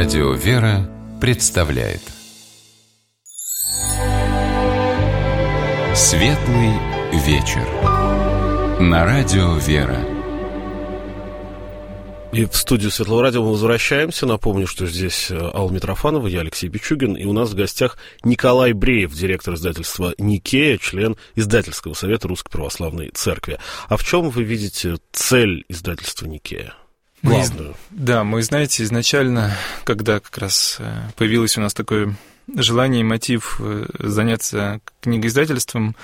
Радио «Вера» представляет Светлый вечер на Радио «Вера». И в студию Светлого радио мы возвращаемся. Напомню, что здесь Алла Митрофанова, я Алексей Пичугин, и у нас в гостях Николай Бреев, директор издательства «Никея», член издательского совета Русской Православной Церкви. А в чем вы видите цель издательства «Никея»? Главную. Мы, знаете, изначально, когда как раз появилось у нас такое желание и мотив заняться книгоиздательством,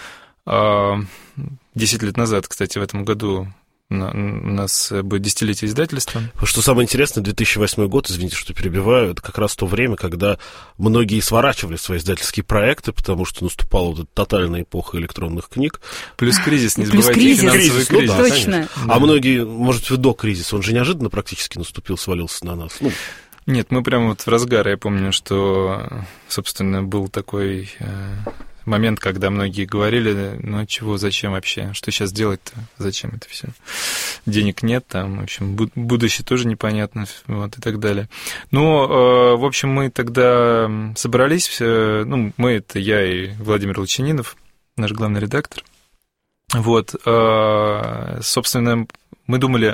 10 лет назад, кстати, в этом году у нас будет десятилетие издательства. Что самое интересное, 2008 год, извините, что перебиваю, это как раз то время, когда многие сворачивали свои издательские проекты, потому что наступала вот эта тотальная эпоха электронных книг. Плюс кризис, не забывайте, финансовый кризис. Да, точно. Да. А многие, может, до кризиса, он же неожиданно практически наступил, свалился на нас. Нет, мы прямо вот в разгар, я помню, что, собственно, был такой момент, когда многие говорили, ну чего, зачем вообще, что сейчас делать-то, зачем это все, денег нет, там, в общем, будущее тоже непонятно, вот, и так далее. Но, в общем, мы тогда собрались, мы, это я и Владимир Лучининов, наш главный редактор, вот, собственно, мы думали,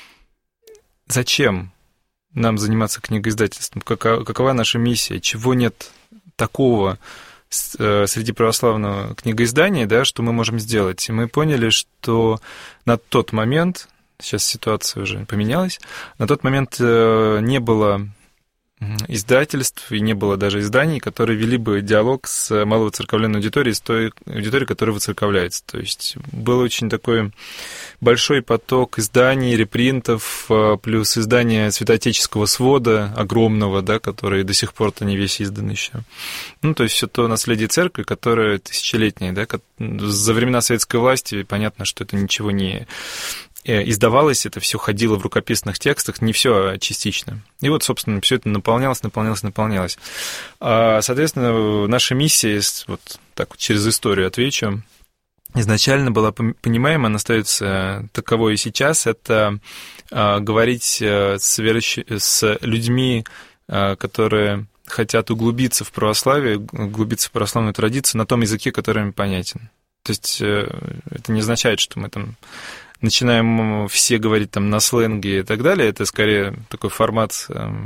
зачем нам заниматься книгоиздательством, какова наша миссия, чего нет такого среди православного книгоиздания, да, что мы можем сделать. И мы поняли, что на тот момент, сейчас ситуация уже поменялась, на тот момент не было издательств и не было даже изданий, которые вели бы диалог с маловыцерковленной аудиторией, с той аудиторией, которая выцерковляется. То есть был очень такой большой поток изданий, репринтов, плюс издания святоотеческого свода огромного, да, который до сих пор-то не весь издан еще. То есть все то наследие церкви, которое тысячелетнее, да, за времена советской власти, понятно, что это ничего не издавалось, это все ходило в рукописных текстах, не все, а частично. И вот, собственно, все это наполнялось. Соответственно, наша миссия, вот так вот через историю отвечу, изначально была понимаема, она остается таковой и сейчас, это говорить с людьми, которые хотят углубиться в православие, углубиться в православную традицию на том языке, который им понятен. То есть это не означает, что мы там начинаем все говорить там на сленге и так далее, это скорее такой формат,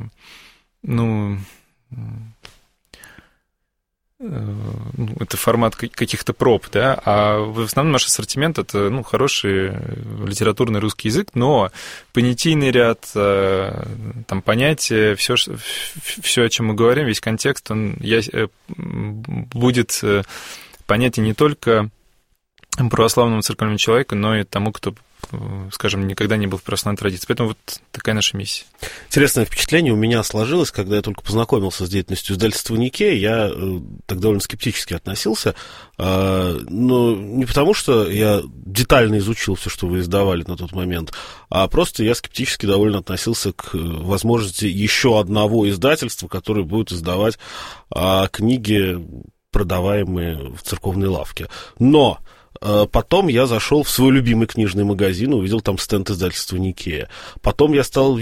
это формат каких-то проб, да, а в основном наш ассортимент — это, хороший литературный русский язык, но понятийный ряд, там, понятия, все, о чем мы говорим, весь контекст, он будет понятен не только православному церковному человеку, но и тому, кто, скажем, никогда не был в православной традиции. Поэтому вот такая наша миссия. Интересное впечатление у меня сложилось, когда я только познакомился с деятельностью издательства «Никея». Я так довольно скептически относился, но не потому, что я детально изучил все, что вы издавали на тот момент, а просто я скептически довольно относился к возможности еще одного издательства, которое будет издавать книги, продаваемые в церковной лавке. Но потом я зашел в свой любимый книжный магазин, увидел там стенд издательства «Никея». Потом я стал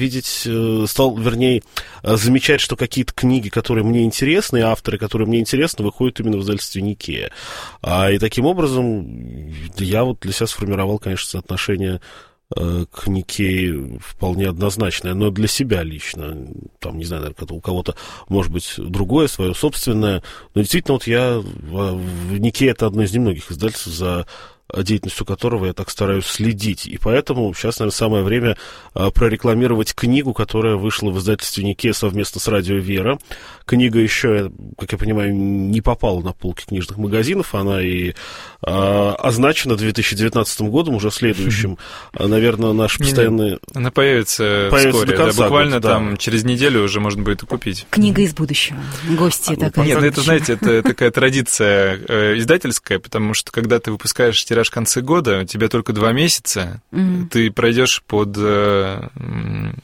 замечать, что какие-то книги, которые мне интересны, и авторы, которые мне интересны, выходят именно в издательстве «Никея». И таким образом я вот для себя сформировал, конечно, соотношение к «Никее» вполне однозначное, но для себя лично, там, не знаю, наверное, у кого-то, может быть, другое, свое собственное, но действительно, вот в «Никее» это одно из немногих издательств, за деятельностью которого я так стараюсь следить, и поэтому сейчас, наверное, самое время прорекламировать книгу, которая вышла в издательстве «Никея» совместно с «Радио Вера». Книга еще, как я понимаю, не попала на полки книжных магазинов, она и означена 2019 годом, уже следующим. Наверное, наш постоянный... Она появится вскоре, буквально года, там через неделю уже можно будет и купить. Книга из будущего. Гости такая. Нет, это, знаете, это такая традиция издательская, потому что когда ты выпускаешь тираж в конце года, у тебя только 2 месяца, ты пройдешь под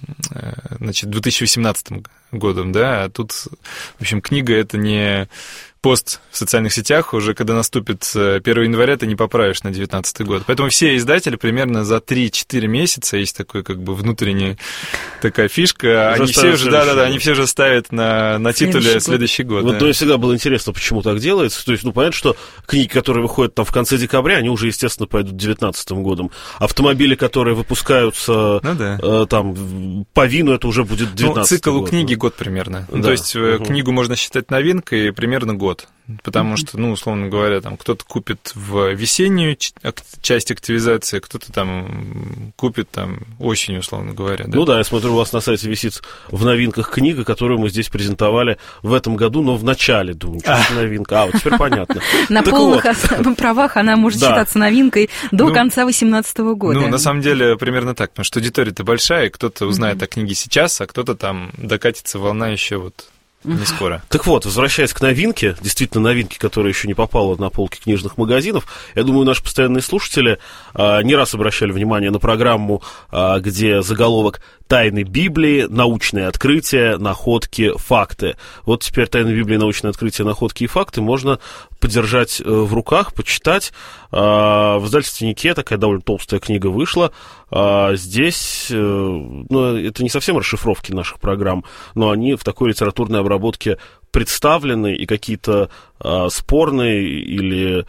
2018 годом, да, а тут, в общем, книга — это не пост в социальных сетях, уже когда наступит 1 января, ты не поправишь на 2019 год. Поэтому все издатели примерно за 3-4 месяца, есть такой как бы внутренняя такая фишка, они все уже, они все уже ставят на титуле следующий год. Вот, мне всегда было интересно, почему так делается. То есть, понятно, что книги, которые выходят там в конце декабря, они уже, естественно, пойдут 2019 годом. Автомобили, которые выпускаются там по ВИНу, это уже будет 2019 год. Цикл у книги год примерно. Да. То есть книгу можно считать новинкой примерно год. Потому что, условно говоря, там кто-то купит в весеннюю часть активизации, кто-то там купит там осенью, условно говоря. Да? Я смотрю, у вас на сайте висит в новинках книга, которую мы здесь презентовали в этом году, но в начале, думаю, что это новинка. Вот теперь понятно. На полных правах она может считаться новинкой до конца 2018 года. На самом деле, примерно так, потому что аудитория-то большая, и кто-то узнает о книге сейчас, а кто-то там докатится волна еще не скоро. Так вот, возвращаясь к новинке, действительно новинке, которая еще не попала на полки книжных магазинов, я думаю, наши постоянные слушатели не раз обращали внимание на программу, где заголовок «Тайны Библии. Научные открытия, находки, факты». Вот теперь «Тайны Библии. Научные открытия, находки и факты» можно подержать в руках, почитать. В издательстве «Никея» такая довольно толстая книга вышла. Здесь, это не совсем расшифровки наших программ, но они в такой литературной обработке представлены, и какие-то спорные или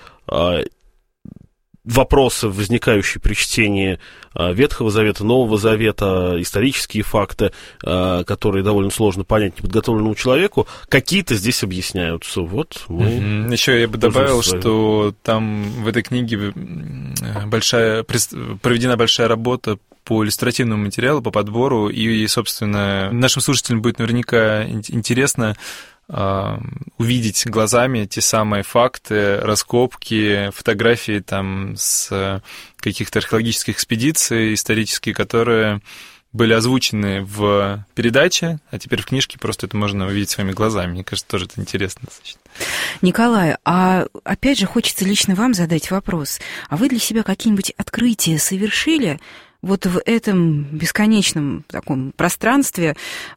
вопросы, возникающие при чтении Ветхого Завета, Нового Завета, исторические факты, которые довольно сложно понять неподготовленному человеку, какие-то здесь объясняются. Вот мы... Еще я бы добавил, что там в этой книге проведена большая работа по иллюстративному материалу, по подбору, и, собственно, нашим слушателям будет наверняка интересно увидеть глазами те самые факты, раскопки, фотографии там с каких-то археологических экспедиций исторические, которые были озвучены в передаче, а теперь в книжке просто это можно увидеть своими глазами. Мне кажется, тоже это интересно достаточно. Николай, а опять же хочется лично вам задать вопрос. А вы для себя какие-нибудь открытия совершили вот в этом бесконечном таком пространстве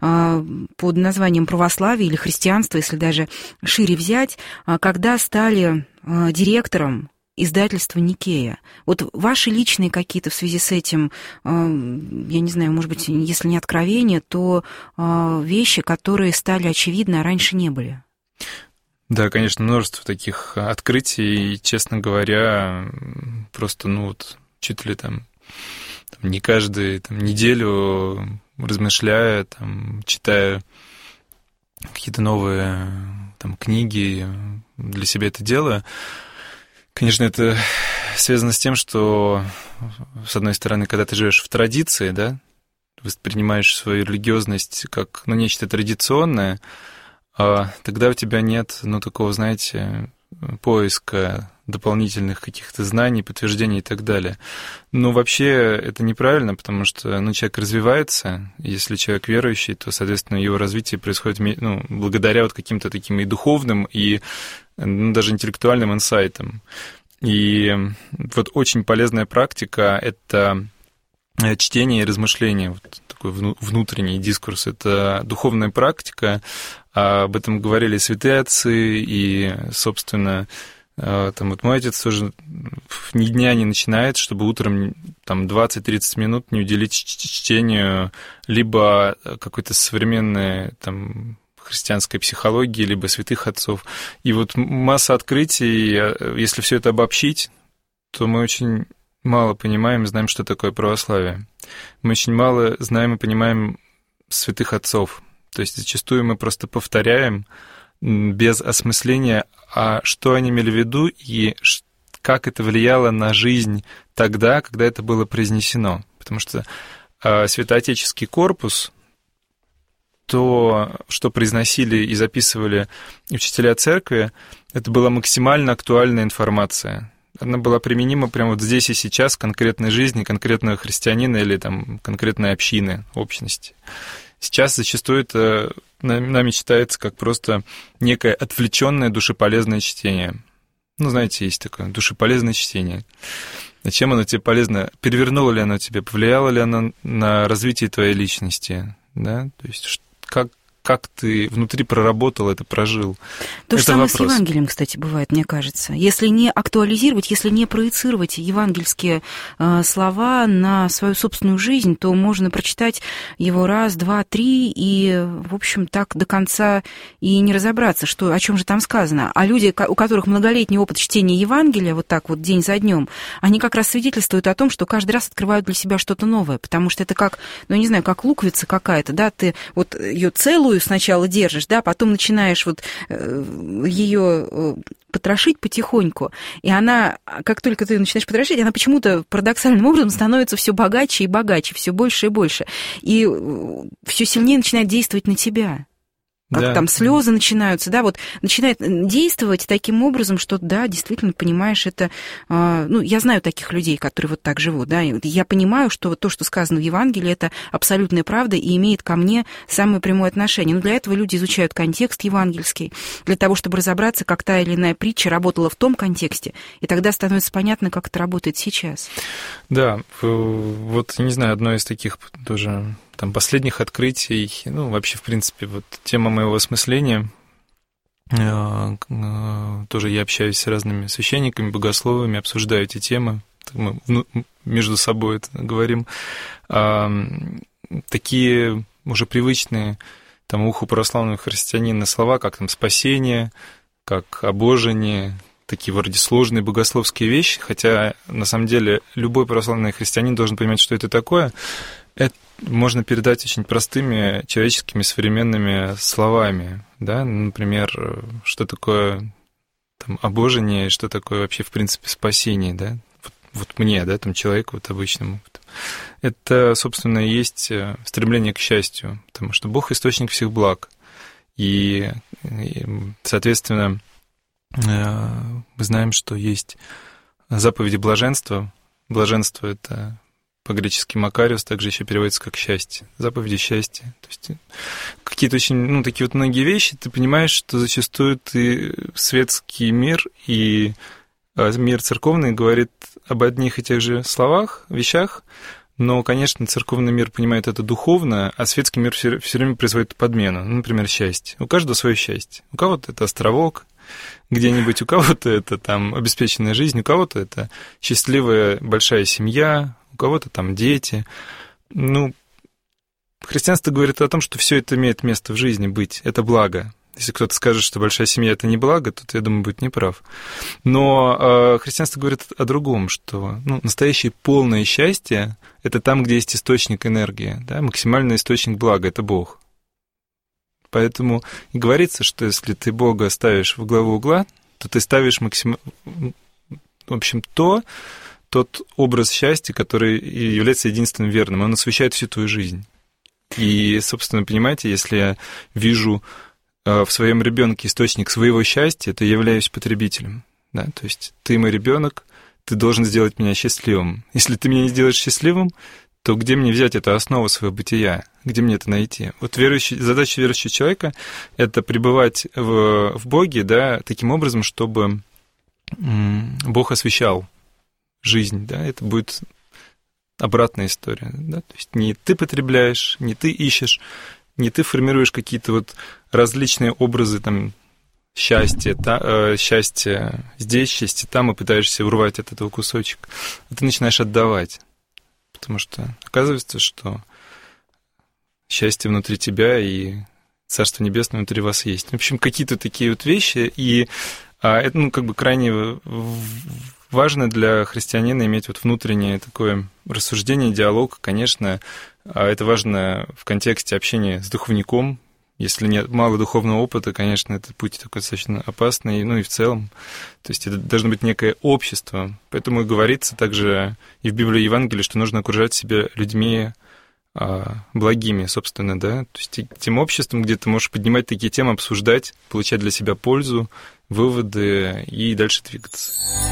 под названием православие или христианство, если даже шире взять, когда стали директором издательства «Никея»? Вот ваши личные какие-то в связи с этим, я не знаю, может быть, если не откровения, то вещи, которые стали очевидны, а раньше не были? Да, конечно, множество таких открытий, и, честно говоря, просто, чуть ли там не каждую неделю, размышляя, читая какие-то новые книги, для себя это делаю. Конечно, это связано с тем, что, с одной стороны, когда ты живешь в традиции, да, воспринимаешь свою религиозность как нечто традиционное, тогда у тебя нет, такого, знаете, поиска дополнительных каких-то знаний, подтверждений и так далее. Но вообще это неправильно, потому что человек развивается, и если человек верующий, то, соответственно, его развитие происходит благодаря каким-то таким и духовным, и даже интеллектуальным инсайтам. И вот очень полезная практика — это чтение и размышление, такой внутренний дискурс. Это духовная практика, об этом говорили святые отцы, и, собственно, мой отец тоже ни дня не начинает, чтобы утром 20-30 минут не уделить чтению либо какой-то современной христианской психологии, либо святых отцов. И вот масса открытий, если все это обобщить, то мы очень мало понимаем и знаем, что такое православие. Мы очень мало знаем и понимаем святых отцов. То есть зачастую мы просто повторяем без осмысления, а что они имели в виду и как это влияло на жизнь тогда, когда это было произнесено. Потому что святоотеческий корпус, то, что произносили и записывали учителя церкви, это была максимально актуальная информация. Она была применима прямо здесь и сейчас в конкретной жизни конкретного христианина или конкретной общины, общности. Сейчас зачастую это нами читается как просто некое отвлеченное душеполезное чтение. Знаете, есть такое душеполезное чтение. Зачем оно тебе полезно? Перевернуло ли оно тебе? Повлияло ли оно на развитие твоей личности? Да? То есть как ты внутри проработал это, прожил. То же самое с Евангелием, кстати, бывает, мне кажется. Если не актуализировать, если не проецировать евангельские слова на свою собственную жизнь, то можно прочитать его раз, два, три, и, в общем, так до конца и не разобраться, о чем же там сказано. А люди, у которых многолетний опыт чтения Евангелия, вот так вот день за днем, они как раз свидетельствуют о том, что каждый раз открывают для себя что-то новое, потому что это как, ну, не знаю, как луковица какая-то, да, ты вот ее целую сначала держишь, да, потом начинаешь вот ее потрошить потихоньку, и она, как только ты начинаешь потрошить, она почему-то парадоксальным образом становится все богаче и богаче, все больше и больше, и все сильнее начинает действовать на тебя. Как там слезы начинаются, да, вот начинает действовать таким образом, что, да, действительно, понимаешь, это, ну, я знаю таких людей, которые вот так живут, да, и я понимаю, что вот то, что сказано в Евангелии, это абсолютная правда и имеет ко мне самое прямое отношение. Но для этого люди изучают контекст евангельский, для того, чтобы разобраться, как та или иная притча работала в том контексте, и тогда становится понятно, как это работает сейчас. Да, вот, не знаю, одно из таких тоже там последних открытий, ну, вообще, в принципе, вот тема моего осмысления, тоже я общаюсь с разными священниками, богословами, обсуждаю эти темы, мы между собой это говорим, такие уже привычные там уху православного христианина слова, как там спасение, как обожение, такие вроде сложные богословские вещи, хотя на самом деле любой православный христианин должен понимать, что это такое. Это можно передать очень простыми человеческими современными словами, да, например, что такое там обожение, что такое вообще в принципе спасение, да, вот мне, да, там человеку вот обычному. Это, собственно, и есть стремление к счастью, потому что Бог источник всех благ, и соответственно, мы знаем, что есть заповеди блаженства. Блаженство — это по-гречески «макариос», также еще переводится как «счастье», заповеди счастья. То есть какие-то очень, ну, такие вот многие вещи, ты понимаешь, что зачастую ты светский мир и мир церковный говорит об одних и тех же словах, вещах, но, конечно, церковный мир понимает это духовно, а светский мир все время производит подмену. Ну, например, счастье. У каждого свое счастье. У кого-то это островок где-нибудь, у кого-то это там обеспеченная жизнь, у кого-то это счастливая большая семья, у кого-то там дети. Ну, христианство говорит о том, что все это имеет место в жизни быть, это благо. Если кто-то скажет, что большая семья — это не благо, то, я думаю, будет неправ. Но христианство говорит о другом, что настоящее полное счастье — это там, где есть источник энергии, да, максимальный источник блага — это Бог. Поэтому и говорится, что если ты Бога ставишь во главу угла, то ты ставишь в общем, тот образ счастья, который является единственным верным, он освещает всю твою жизнь. И, собственно, понимаете, если я вижу в своем ребенке источник своего счастья, то я являюсь потребителем. Да? То есть ты мой ребенок, ты должен сделать меня счастливым. Если ты меня не сделаешь счастливым, то где мне взять эту основу своего бытия? Где мне это найти? Вот задача верующего человека — это пребывать в Боге, да, таким образом, чтобы Бог освещал жизнь. Да? Это будет обратная история. Да? То есть не ты потребляешь, не ты ищешь, не ты формируешь какие-то вот различные образы там счастья здесь, счастья там, и пытаешься урвать от этого кусочек. А ты начинаешь отдавать. Потому что оказывается, что счастье внутри тебя и Царство Небесное внутри вас есть. В общем, какие-то такие вот вещи, и это, крайне важно для христианина иметь вот внутреннее такое рассуждение, диалог. Конечно, это важно в контексте общения с духовником. Если нет мало духовного опыта, конечно, этот путь такой достаточно опасный, и в целом. То есть это должно быть некое общество. Поэтому и говорится также и в Библии, и в Евангелии, что нужно окружать себя людьми благими, собственно, да. То есть тем обществом, где ты можешь поднимать такие темы, обсуждать, получать для себя пользу, выводы и дальше двигаться.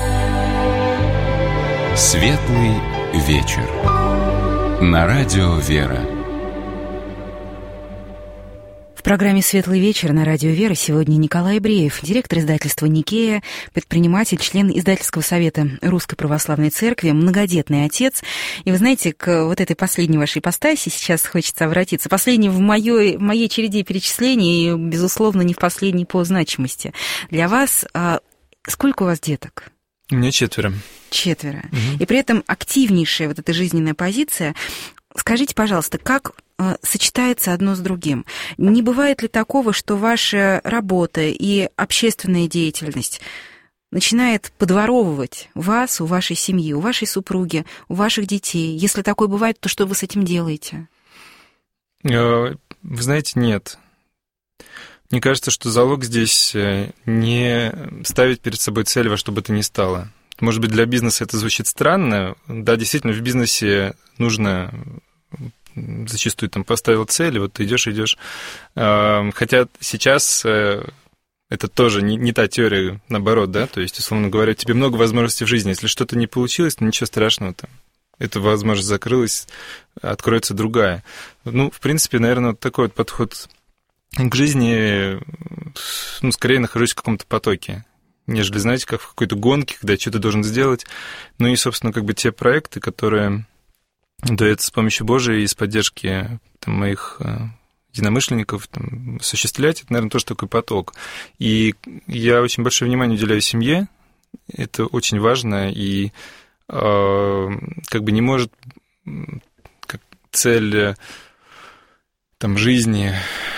Светлый вечер. На радио «Вера». В программе «Светлый вечер» на радио «Вера» сегодня Николай Бреев, директор издательства «Никея», предприниматель, член издательского совета Русской Православной Церкви, многодетный отец. И вы знаете, к вот этой последней вашей ипостаси сейчас хочется обратиться. Последней в моей череде перечислений и, безусловно, не в последней по значимости. Для вас сколько у вас деток? У меня 4. 4. И при этом активнейшая вот эта жизненная позиция. Скажите, пожалуйста, как сочетается одно с другим? Не бывает ли такого, что ваша работа и общественная деятельность начинает подворовывать вас, у вашей семьи, у вашей супруги, у ваших детей? Если такое бывает, то что вы с этим делаете? Вы знаете, нет. Мне кажется, что залог здесь не ставить перед собой цель во что бы то ни стало. Может быть, для бизнеса это звучит странно. Да, действительно, в бизнесе нужно зачастую там поставил цель, вот ты идешь. Хотя сейчас это тоже не та теория, наоборот, да, то есть, условно говоря, тебе много возможностей в жизни. Если что-то не получилось, то ничего страшного там. Эта возможность закрылась, откроется другая. Ну, в принципе, наверное, вот такой вот подход к жизни, ну, скорее нахожусь в каком-то потоке, нежели, знаете, как в какой-то гонке, когда что-то должен сделать. Ну и, собственно, как бы те проекты, которые даются с помощью Божией и с поддержки там, моих единомышленников, там, осуществлять, это, наверное, тоже такой поток. И я очень большое внимание уделяю семье, это очень важно, и как бы не может как цель там, жизни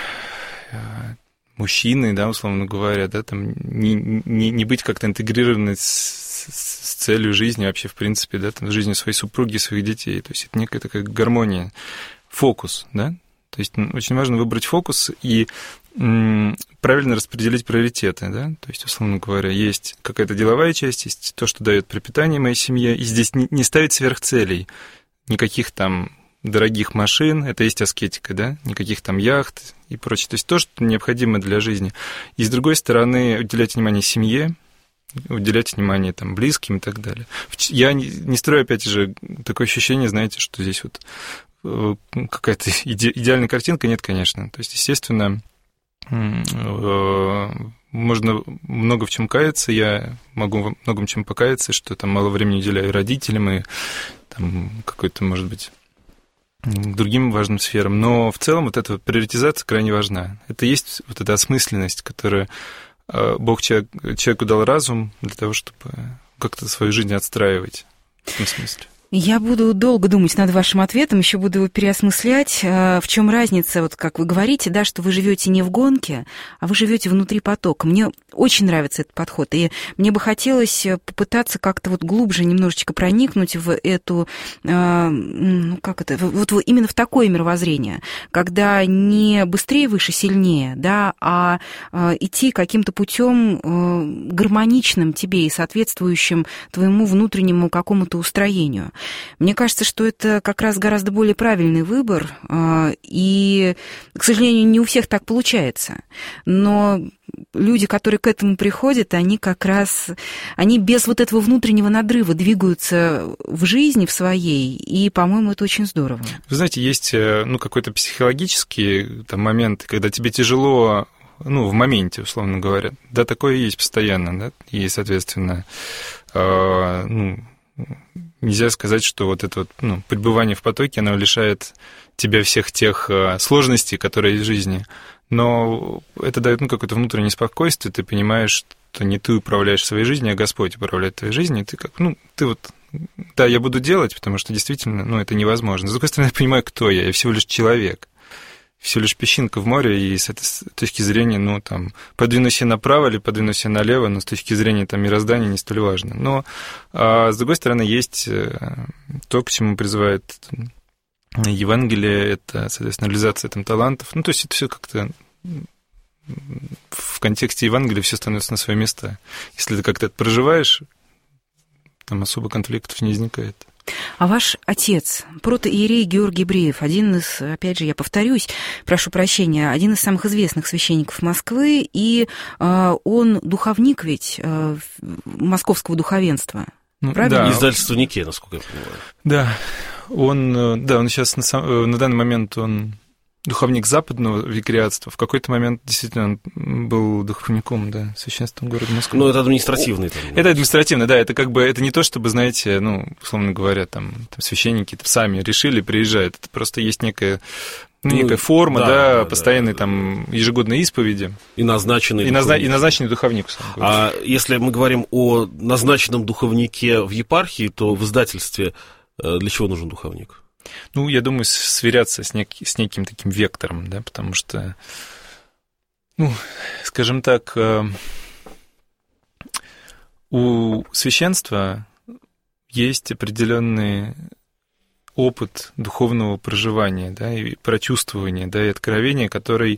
мужчины, да, условно говоря, да, там, не быть как-то интегрированной с целью жизни вообще, в принципе, да, там, с жизнью своей супруги, своих детей. То есть это некая такая гармония, фокус, да. То есть очень важно выбрать фокус и правильно распределить приоритеты, да. То есть, условно говоря, есть какая-то деловая часть, есть то, что дает пропитание моей семье, и здесь не ставить сверхцелей, никаких там дорогих машин, это есть аскетика, да, никаких там яхт и прочее. То есть то, что необходимо для жизни. И, с другой стороны, уделять внимание семье, уделять внимание там, близким и так далее. Я не строю, опять же, такое ощущение, знаете, что здесь вот какая-то идеальная картинка. Нет, конечно. То есть, естественно, можно много в чем каяться, я могу во многом чем покаяться, что там мало времени уделяю родителям и там какой-то, может быть, другим важным сферам, но в целом вот эта приоритизация крайне важна. Это есть вот эта осмысленность, которую Бог человеку дал разум для того, чтобы как-то свою жизнь отстраивать в этом смысле. Я буду долго думать над вашим ответом, еще буду его переосмыслять. В чем разница, вот как вы говорите, да, что вы живете не в гонке, а вы живете внутри потока. Мне очень нравится этот подход, и мне бы хотелось попытаться как-то вот глубже немножечко проникнуть в эту, ну как это, вот именно в такое мировоззрение, когда не быстрее, выше, сильнее, да, а идти каким-то путем гармоничным тебе и соответствующим твоему внутреннему какому-то устроению. Мне кажется, что это как раз гораздо более правильный выбор, и, к сожалению, не у всех так получается. Но люди, которые к этому приходят, они как раз, они без вот этого внутреннего надрыва двигаются в жизни в своей, и, по-моему, это очень здорово. Вы знаете, есть ну, какой-то психологический там, момент, когда тебе тяжело, ну, в моменте, условно говоря. Да, такое есть постоянно, да, и, соответственно, ну, нельзя сказать, что вот это вот, ну, пребывание в потоке, оно лишает тебя всех тех сложностей, которые есть в жизни. Но это дает, ну, какое-то внутреннее спокойствие, ты понимаешь, что не ты управляешь своей жизнью, а Господь управляет твоей жизнью, и ты как, ну, ты вот, да, я буду делать, потому что действительно, ну, это невозможно. С другой стороны, я понимаю, кто я всего лишь человек, всего лишь песчинка в море, и с этой точки зрения, ну, там, подвинусь я направо или подвинусь я налево, но с точки зрения, там, мироздания не столь важно. Но, с другой стороны, есть то, к чему призывает Евангелие, это, соответственно, реализация там талантов. Ну, то есть это все как-то в контексте Евангелия все становится на свои места. Если ты как-то это проживаешь, там особо конфликтов не возникает. А ваш отец, протоиерей Георгий Бреев, один из, опять же, я повторюсь, прошу прощения, один из самых известных священников Москвы, и он духовник ведь московского духовенства, правильно? Да. Издательство «Никея», насколько я понимаю. Да, он сейчас на данный момент он духовник западного викариатства. В какой-то момент действительно он был духовником, да, священством города Москвы. Ну, это административный. Это административно, да, это как бы, это не то, чтобы, знаете, ну, условно говоря, там священники сами решили, приезжают. Это просто есть некая форма, да, постоянной там ежегодной исповеди. И назначенный духовник. И назначенный духовник. А если мы говорим о назначенном духовнике в епархии, то в издательстве для чего нужен духовник? Ну, я думаю, сверяться с неким таким вектором, да, потому что, ну, скажем так, у священства есть определенный опыт духовного проживания, да, и прочувствования, да, и откровения, который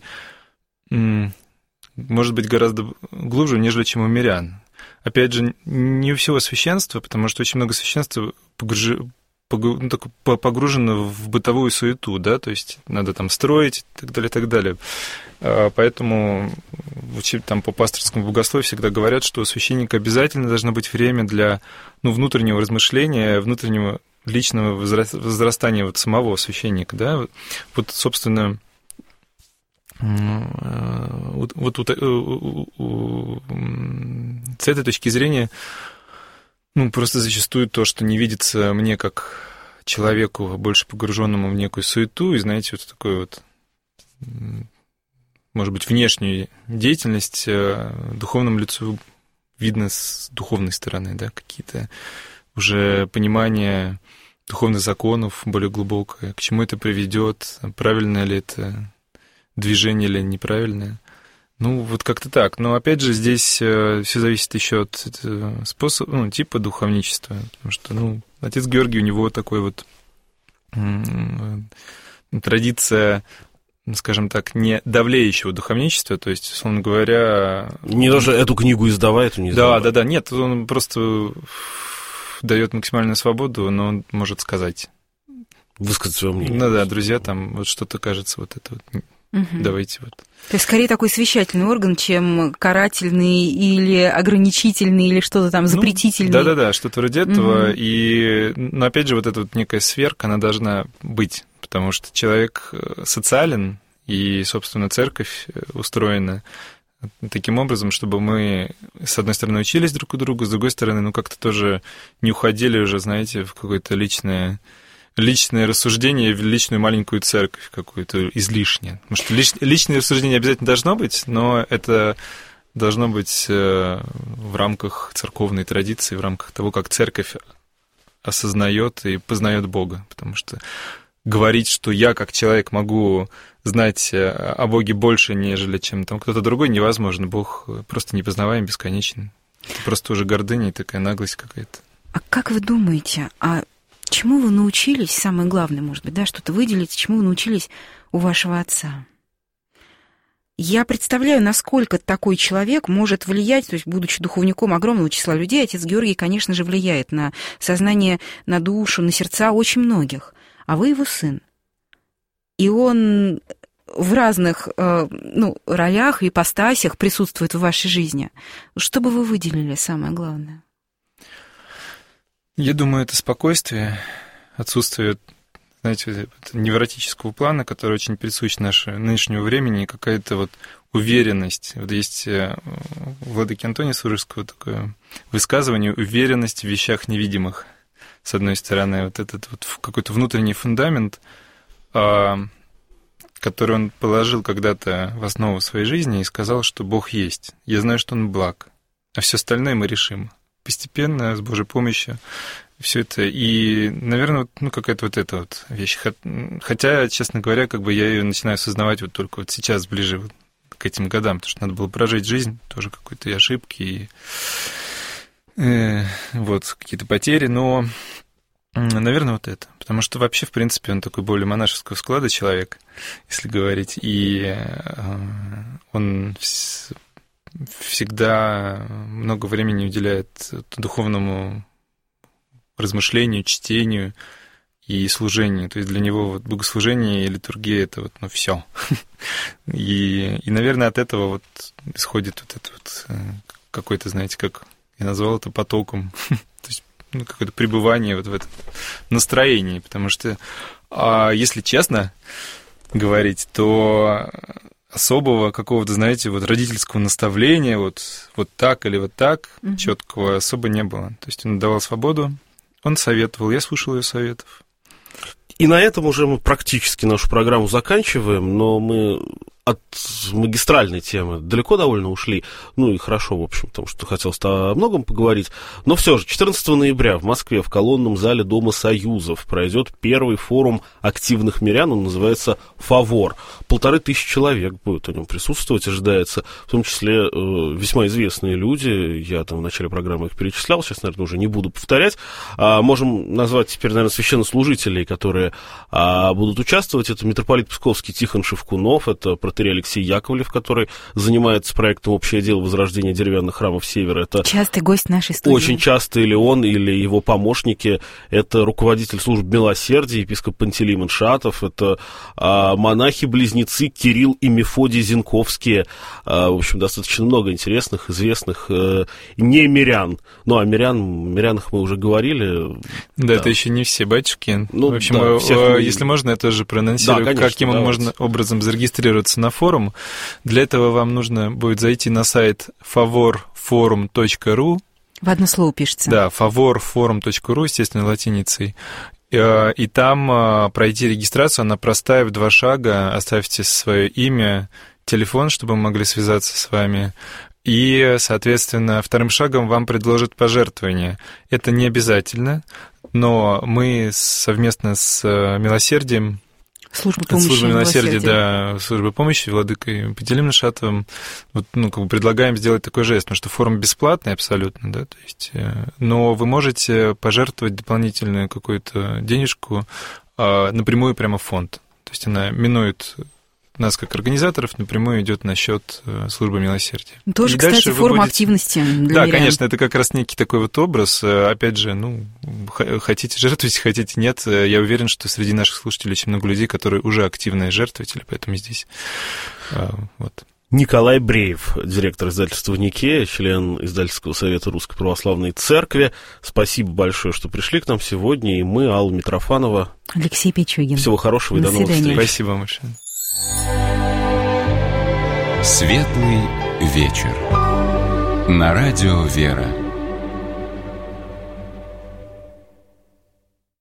может быть гораздо глубже, нежели чем у мирян. Опять же, не у всего священства, потому что очень много священства погружено в бытовую суету, да, то есть надо там строить и так далее, и так далее. Поэтому там по пасторскому богословию всегда говорят, что у священника обязательно должно быть время для, ну, внутреннего размышления, внутреннего личного возрастания вот самого священника, да. Вот, собственно, вот с этой точки зрения, ну, просто зачастую то, что не видится мне как человеку, больше погруженному в некую суету, и, знаете, вот такой вот, может быть, внешнюю деятельность духовному лицу видно с духовной стороны, да, какие-то уже понимания духовных законов более глубокое, к чему это приведет, правильное ли это движение или неправильное. Ну, вот как-то так. Но, опять же, здесь все зависит еще от способа, ну, типа духовничества. Потому что, ну, отец Георгий, у него такой вот традиция, скажем так, не давлеющего духовничества, то есть, условно говоря... Не даже эту книгу издавает, не издавает. Да, нет, он просто дает максимальную свободу, но он может сказать. Высказать свое мнение. Ну да, друзья, там вот что-то кажется вот это вот... Давайте вот. То есть скорее такой совещательный орган, чем карательный или ограничительный, или что-то там запретительный. Ну, да, что-то вроде этого. Но опять же, вот эта вот некая сверка, она должна быть, потому что человек социален, и, собственно, церковь устроена таким образом, чтобы мы, с одной стороны, учились друг у друга, с другой стороны, ну, как-то тоже не уходили уже, знаете, в какое-то личное рассуждение в личную маленькую церковь какую-то излишнее. Потому что личное рассуждение обязательно должно быть, но это должно быть в рамках церковной традиции, в рамках того, как церковь осознает и познает Бога. Потому что говорить, что я как человек могу знать о Боге больше, нежели чем там кто-то другой, невозможно. Бог просто непознаваем, бесконечен. Это просто уже гордыня и такая наглость какая-то. А как вы думаете, чему вы научились, самое главное, может быть, да, что-то выделить, чему вы научились у вашего отца? Я представляю, насколько такой человек может влиять, то есть, будучи духовником огромного числа людей, отец Георгий, конечно же, влияет на сознание, на душу, на сердца очень многих. А вы его сын. И он в разных ролях и ипостасях присутствует в вашей жизни. Что бы вы выделили, самое главное? Я думаю, это спокойствие, отсутствие, знаете, невротического плана, который очень присущ нынешнему времени, и какая-то вот уверенность. Вот есть у владыки Антония Сурожского такое высказывание «уверенность в вещах невидимых». С одной стороны, вот этот вот какой-то внутренний фундамент, который он положил когда-то в основу своей жизни и сказал, что Бог есть. Я знаю, что Он благ, а все остальное мы решим. Постепенно, с Божьей помощью, все это. И, наверное, какая-то вот эта вот вещь. Хотя, честно говоря, как бы я ее начинаю осознавать вот только вот сейчас, ближе вот к этим годам, потому что надо было прожить жизнь, тоже какой-то и ошибки, и вот какие-то потери, но, наверное, вот это. Потому что вообще, в принципе, он такой более монашеского склада человек, если говорить, и он всегда много времени уделяет духовному размышлению, чтению и служению. То есть для него вот богослужение и литургия — это вот, все. И, наверное, от этого вот исходит вот это вот какой-то, знаете, как я назвал это потоком, то есть какое-то пребывание вот в этом настроении. Потому что, если честно, говорить, то особого какого-то, знаете, вот родительского наставления, вот так или вот так, четкого особо не было. То есть он давал свободу, он советовал, я слушал ее советов. И на этом уже мы практически нашу программу заканчиваем, но мы от магистральной темы далеко довольно ушли. Ну и хорошо, в общем, потому что хотелось о многом поговорить. Но все же, 14 ноября в Москве в колонном зале Дома Союзов пройдет первый форум активных мирян. Он называется «Фавор». 1500 человек будет на нем присутствовать, ожидается. В том числе весьма известные люди. Я там в начале программы их перечислял, сейчас, наверное, уже не буду повторять. Можем назвать теперь, наверное, священнослужителей, которые будут участвовать. Это митрополит Псковский Тихон Шевкунов, это протоиерей Алексей Яковлев, который занимается проектом «Общее дело возрождения деревянных храмов Севера». Это частый гость нашей студии. Очень часто или он, или его помощники. Это руководитель служб милосердия, епископ Пантелеймон Шатов. Это монахи-близнецы Кирилл и Мефодий Зинковские. В общем, достаточно много интересных, известных не мирян. Ну, о мирянах мы уже говорили. Да, это еще не все батюшки. Ну, в общем, да, если можно, я тоже проанонсирую, да, конечно, каким можно образом зарегистрироваться на форум. Для этого вам нужно будет зайти на сайт favorforum.ru. В одно слово пишется. Да, favorforum.ru, естественно, латиницей. И там пройти регистрацию, она простая, в 2 шага. Оставьте свое имя, телефон, чтобы мы могли связаться с вами. И, соответственно, 2-м шагом вам предложат пожертвование. Это не обязательно, но мы совместно с милосердием, Служба помощи Служба милосердия, да, служба помощи Владыкой Пантелеймоном Шатовым, предлагаем сделать такой жест, потому что форум бесплатный абсолютно, да, то есть, но вы можете пожертвовать дополнительную какую-то денежку напрямую прямо в фонд. То есть она минует нас как организаторов, напрямую идет на счет службы милосердия. Тоже, кстати, форма активности для Да, мирян. конечно, это как раз некий такой вот образ. Опять же, хотите жертвовать, хотите нет. Я уверен, что среди наших слушателей очень много людей, которые уже активные жертвователи, поэтому здесь вот. Николай Бреев, директор издательства «Никея», член издательского совета Русской Православной Церкви. Спасибо большое, что пришли к нам сегодня. И мы, Алла Митрофанова. Алексей Пичугин. Всего хорошего и до новых встреч. Спасибо вам большое. Светлый вечер. На радио «Вера».